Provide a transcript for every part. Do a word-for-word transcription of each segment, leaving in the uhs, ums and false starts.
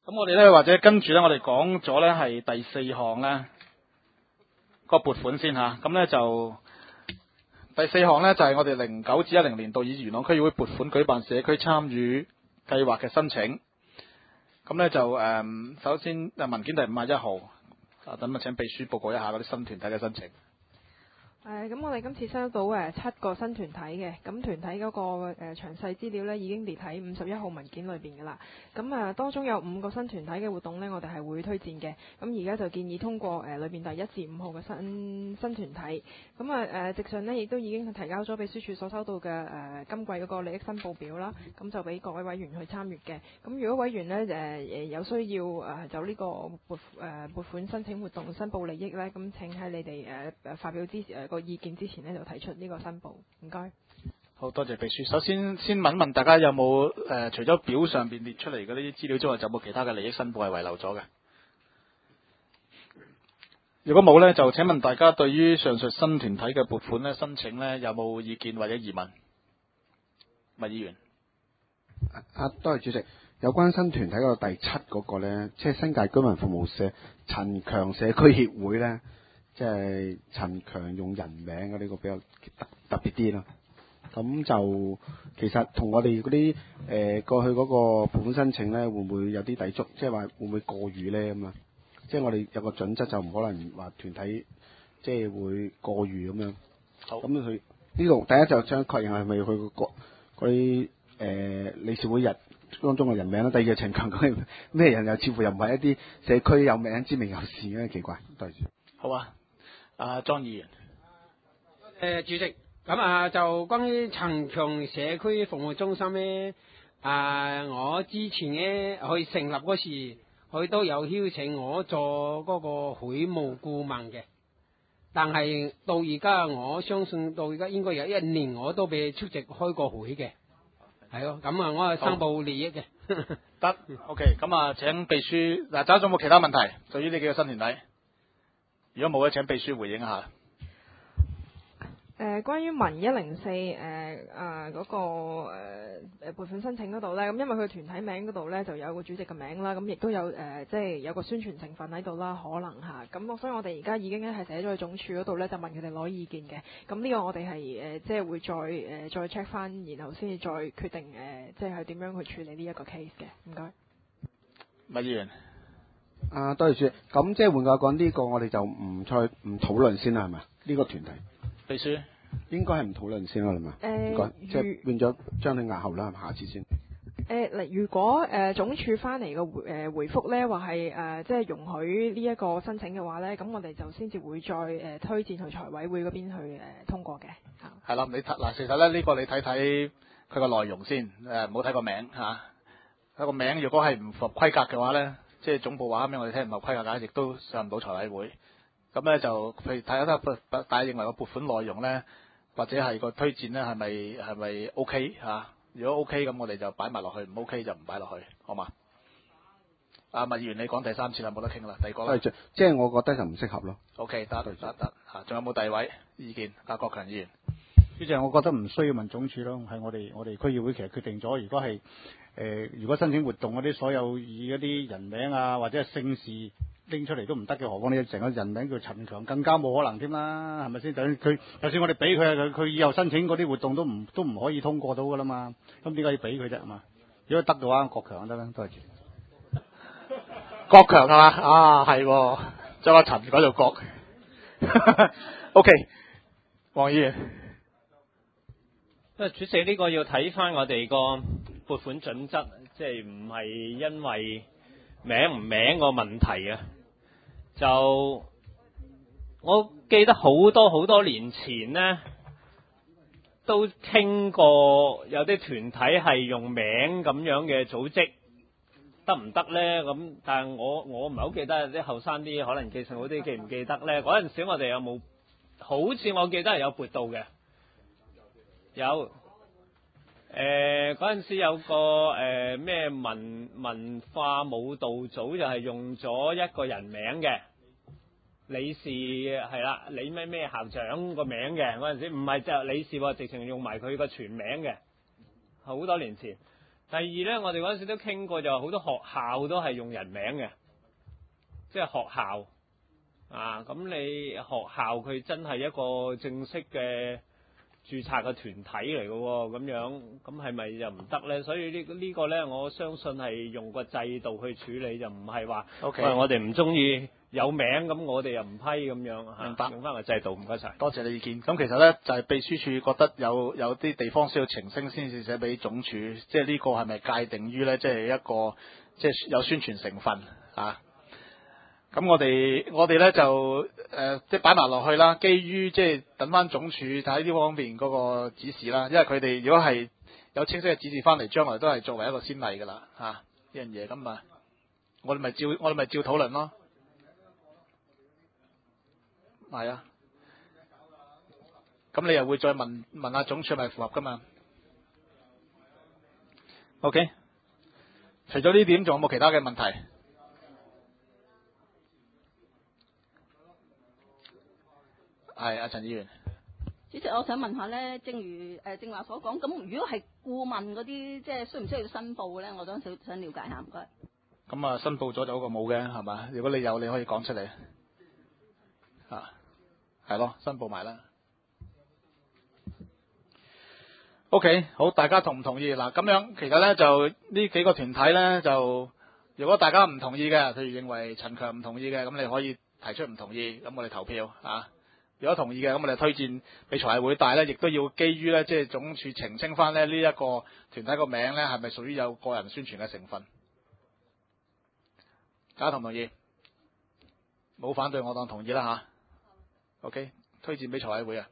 咁我哋咧或者跟住咧，我哋講咗咧係第四項咧個撥款先吓。咁咧就第四項咧就係、是、我哋零九至一零年度以元朗區議會撥款舉辦社區參與計劃嘅申請。咁咧就誒、嗯，首先誒文件第五十一號，啊等我請秘書報告一下嗰啲新團體嘅申請。 誒，咁我哋今次收到誒七個新團體嘅，咁團體嗰個誒詳細資料咧已經列喺五十一號文件裏邊㗎啦。咁啊，當中有五個新團體嘅活動咧，我哋係會推薦嘅。咁而家就建議通過誒裏邊第一至五號嘅新新團體。咁啊誒，直上咧亦都已經提交咗秘書處所收到嘅誒今季嗰個利益申報表啦。咁就俾各位委員去參與嘅。咁如果委員咧誒誒有需要誒就呢個撥誒撥款申請活動申報利益咧，咁請喺你哋誒誒發表之誒個意見之前咧就提出呢個申報，唔該。 好多謝秘書。首先先問一問大家有冇誒、呃、除咗表上邊列出嚟嘅呢啲資料之外，有冇其他嘅利益申報係遺漏咗嘅？如果冇咧，就請問大家對於上述新團體嘅撥款咧申請咧有冇意見或者疑問？麥議員。 啊，多謝主席。有關新團體嗰個第七嗰個咧，即係新界居民服務社陳強社區協會咧。即係陳強用人名嘅呢個比較特特別啲咯，咁就其實同我哋嗰啲誒過去嗰個撥款申請咧，會唔會有啲抵觸？即係話會唔會過譽咧咁啊？即係我哋有個準則就唔可能話團體即係會過譽咁樣。 好，咁佢呢度第一就想確認係咪佢個嗰啲誒理事會日當中嘅人名啦。第二就陳強嗰啲咩人又似乎又唔係一啲社區有名知名有事嘅，奇怪。對住。 好啊。阿莊議員， 誒主席，咁啊就關於陳強社區服務中心咧，啊我之前咧去成立嗰時，佢都有邀請我做嗰個會務顧問嘅，但係到而家我相信到而家應該有一年我都未出席開過會嘅，係咯，咁啊我係申報利益嘅， 得 ，OK， 咁啊請秘書嗱，找咗冇其他問題？對於呢幾個新團體？如果冇咧，請秘書回應一下。 誒、呃，關於民一零四誒誒嗰個誒誒撥款申請嗰度咧，咁因為佢團體名嗰度咧就有個主席嘅名啦，咁亦都有誒、呃、即係有個宣傳成分喺度啦，可能嚇。咁所以我哋而家已經咧係寫咗去總署嗰度咧，就問佢哋攞意見嘅。咁呢個我哋係誒即係會再誒、呃、再 check 翻，然後先至再決定誒、呃、即係點樣去處理呢一個 case 嘅。唔該。 麥議員。 啊，多謝主席。咁即係換句話講，呢個我哋就唔再唔討論先啦，係咪？呢個團體秘書應該係唔討論先啦，係咪？ 誒， 唔該，即係變咗將佢押後啦，下次先。 誒嗱，如果誒、呃、總署翻嚟嘅回誒、呃、回覆咧，話係誒即係容許呢一個申請嘅話咧，咁我哋就先至會再誒、呃、推薦去財委會嗰邊去誒、呃、通過嘅。 係啦，你睇嗱，其實咧呢、呢個你睇睇佢個內容先，誒唔好睇個名嚇。佢、啊、個名如果係唔符合規格嘅話咧，即係總部話咁樣，我哋聽唔合規格嘅，亦都上唔到財委會。咁咧就譬如睇下得，大家認為個撥款內容咧，或者係個推薦咧係咪係咪 OK 嚇？如果 OK 咁，我哋就擺埋落去；唔 OK 就唔擺落去，好嘛？阿麥議員，你講第三次啦，冇得傾啦，第二個啦。 係，即係我覺得就唔適合咯。 OK，得得得嚇，仲有冇第二位意見？阿國強議員。 主席，我覺得唔需要問總署咯，係我哋我哋區議會其實決定咗，如果係誒、呃，如果申請活動嗰啲所有以嗰啲人名啊或者係姓氏拎出嚟都唔得嘅，何況你成個人名叫陳強，更加冇可能添啦，係咪先？就算佢就算我哋俾佢，佢佢以後申請嗰啲活動都唔都唔可以通過到噶啦嘛，咁點解要俾佢啫？係嘛？如果得嘅話，國強就得啦，多謝。 國強係嘛？啊係，將個陳改做國。OK， 黃議員。 主席，呢個要睇翻我哋個撥款準則，即係唔係因為名唔名個問題啊？就我記得好多好多年前呢，都傾過有啲團體係用名咁樣嘅組織，得唔得呢？咁但係我我唔係好記得，啲後生啲可能記性好啲，記唔記得呢？嗰陣時我哋有冇？好似我記得係有撥到嘅。有，誒嗰陣時有個誒咩、呃、文文化舞蹈組就係用咗一個人名嘅理事係啦，李咩咩校長個名嘅嗰陣時，唔係就理事喎，直情用埋佢個全名嘅，好多年前。 第二咧，我哋嗰陣時都傾過，就好多學校都係用人名嘅，即係學校啊。咁你學校佢真係一個正式嘅註冊嘅團體嚟嘅喎，咁樣咁係咪就唔得咧？所以呢呢個咧，我相信係用個制度去處理，就唔係話 OK 喂我哋唔中意有名，咁我哋又唔批咁樣嚇。 明白用翻個制度，唔該晒。 多謝你意見。咁其實咧就係、是、秘書處覺得有有啲地方需要澄清先至寫俾總署，即係呢個係咪界定於咧，即係一個即係有宣傳成分啊？咁我哋我哋咧就誒、呃、即係擺埋落去啦。基於即係等翻總署睇呢方面嗰個指示啦，因為佢哋如果係有清晰嘅指示翻嚟，將來都係作為一個先例㗎啦嚇呢樣嘢。咁啊，我哋咪照我哋咪照討論咯。係啊，咁你又會再問問下總署係咪符合噶嘛 ？OK， 除咗呢點，仲有冇其他嘅問題？係阿陳議員， 主席，我想問下咧，正如誒正話所講，咁如果係顧問嗰啲，即係需唔需要申報咧？我都想想了解下，唔該。 咁啊，申報咗就好過冇嘅，係嘛？如果你有，你可以講出嚟啊。係咯，申報埋啦。OK， 好，大家同唔同意？嗱，咁樣其實咧就呢幾個團體咧就，如果大家唔同意嘅，譬如認為陳強唔同意嘅，咁你可以提出唔同意，咁我哋投票啊。如果同意嘅，咁我哋推薦俾財委會，但係咧亦都要基於咧即係總署澄清翻咧呢一個團體個名咧係咪屬於有個人宣傳嘅成分？大家同唔同意？冇反對，我當同意啦吓。OK， 推薦俾財委會啊，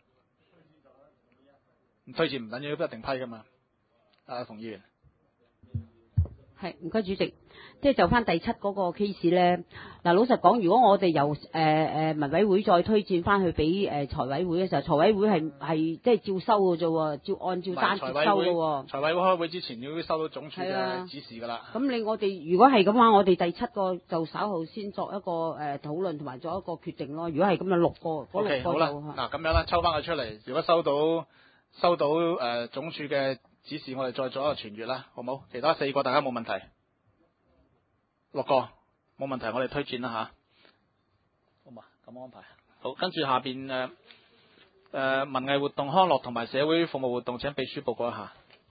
唔推薦唔等於都一定批噶嘛。啊，馮議員， 係唔該主席，即係就翻第七嗰個 case 咧。嗱，老實講，如果我哋由誒誒民委會再推薦翻去俾誒財委會嘅時候，財委會係係即係照收嘅啫喎，照按照單接收嘅喎。 財委會開會之前要收到總署嘅指示㗎啦。 咁你我哋如果係咁話，我哋第七個就稍後先作一個誒討論同埋作一個決定咯。如果係咁樣六個嗰 OK， 六個就好啦，嗱咁樣啦，抽翻佢出嚟。如果收到收到誒、呃、總署嘅指示，我哋再做一個傳閱啦，好冇？其他四個大家冇問題，六個冇問題，我哋推薦啦吓。好嘛，咁安排。好，跟住下邊誒誒文藝活動、康樂同埋社會服務活動，請秘書報告一下。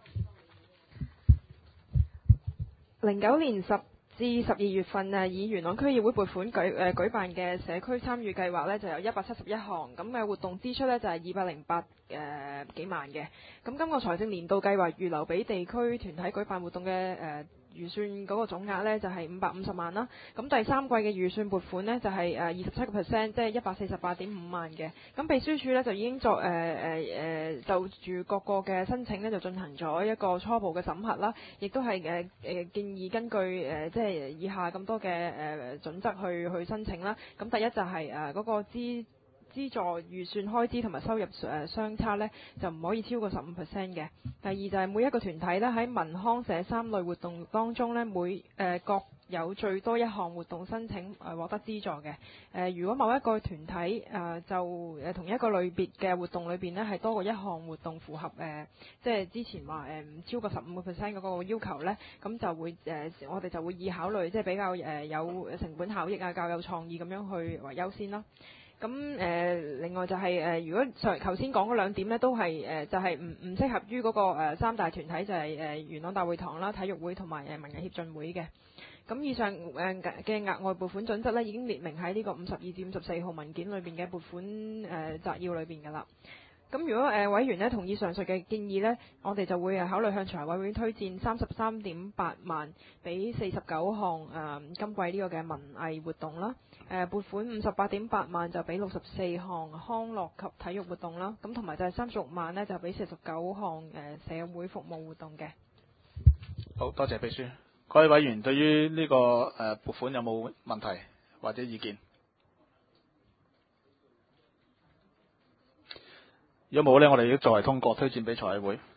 零九年十至十二月份誒，以元朗區議會撥款舉誒、呃、舉辦嘅社區參與計劃呢，就有一百七十一項，咁嘅活動支出呢，就係二百零八誒幾萬嘅。咁今個財政年度計劃預留俾地區團體舉辦活動嘅誒。呃預算嗰個總額呢，就係五百五十萬啦，咁第三季嘅預算撥款呢，就係誒二十七個 percent，即係一百四十八點五萬嘅。咁秘書處呢，就已經作誒誒誒就住各個嘅申請呢，就進行咗一個初步嘅審核啦，亦都係誒誒建議根據誒、呃、即係以下咁多嘅誒、呃、準則去去申請啦。咁第一就係誒嗰個資資助預算開支同埋收入誒相差呢，就唔可以超過十五 percent 嘅。第二就係每一個團體呢，喺民康社三類活動當中呢，每誒、呃、各有最多一項活動申請誒、呃、獲得資助嘅。誒、呃、如果某一個團體誒、呃、就誒同一個類別嘅活動裏邊呢，係多過一項活動符合誒、呃、即係之前話誒唔超過十五個 percent 嗰個要求呢，咁就會誒、呃、我哋就會以考慮即係比較誒、呃、有成本效益啊、較有創意咁樣去為優先啦。咁誒、呃，另外就係、是、誒、呃，如果上頭先講嗰兩點咧，都係誒、呃，就係唔唔適合於嗰、那個、呃、三大團體，就係、是、誒、呃、元朗大會堂啦、體育會同埋誒文藝協進會嘅。咁以上誒嘅額外撥款準則咧，已經列明喺呢個五十二至五十四號文件裏邊嘅撥款誒、呃、摘要裏邊㗎啦。咁如果誒、呃、委員咧同意上述嘅建議呢，我哋就會誒考慮向財委會推薦三十三點八萬俾四十九項誒今季呢個嘅文藝活動啦。誒、呃、撥款五十八點八萬就俾六十四項康樂及體育活動啦。咁同埋就係三十六萬呢，就俾四十九項誒社會服務活動嘅。 好多謝秘書。各位委員對於呢、這個誒、呃、撥款有冇問題或者意見？如果冇呢，我哋要作為通過推薦俾財委會。